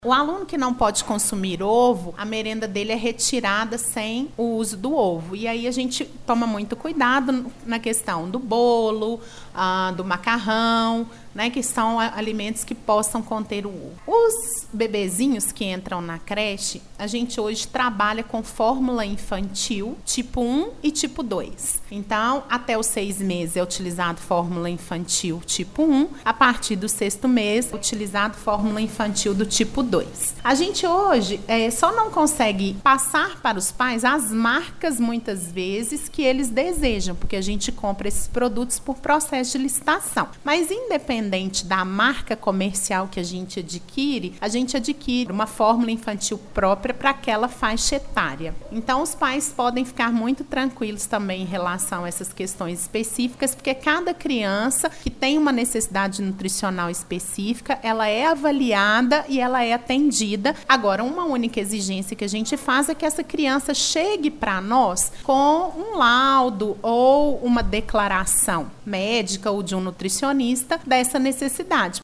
O aluno que não pode consumir ovo, a merenda dele é retirada sem o uso do ovo. E aí a gente toma muito cuidado na questão do bolo, do macarrão, né, que são alimentos que possam conter o ovo. Os bebezinhos que entram na creche, a gente hoje trabalha com fórmula infantil tipo 1 e tipo 2. Então, até os 6 meses é utilizado fórmula infantil tipo 1, a partir do 6º mês é utilizado fórmula infantil do tipo 2. A gente hoje só não consegue passar para os pais as marcas, muitas vezes, que eles desejam, porque a gente compra esses produtos por processo de licitação. Mas, independente da marca comercial que a gente adquire uma fórmula infantil própria para aquela faixa etária. Então, os pais podem ficar muito tranquilos também em relação a essas questões específicas, porque cada criança que tem uma necessidade nutricional específica, ela é avaliada e ela é atendida. Agora, uma única exigência que a gente faz é que essa criança chegue para nós com um laudo ou uma declaração médica ou de um nutricionista dessa necessidade.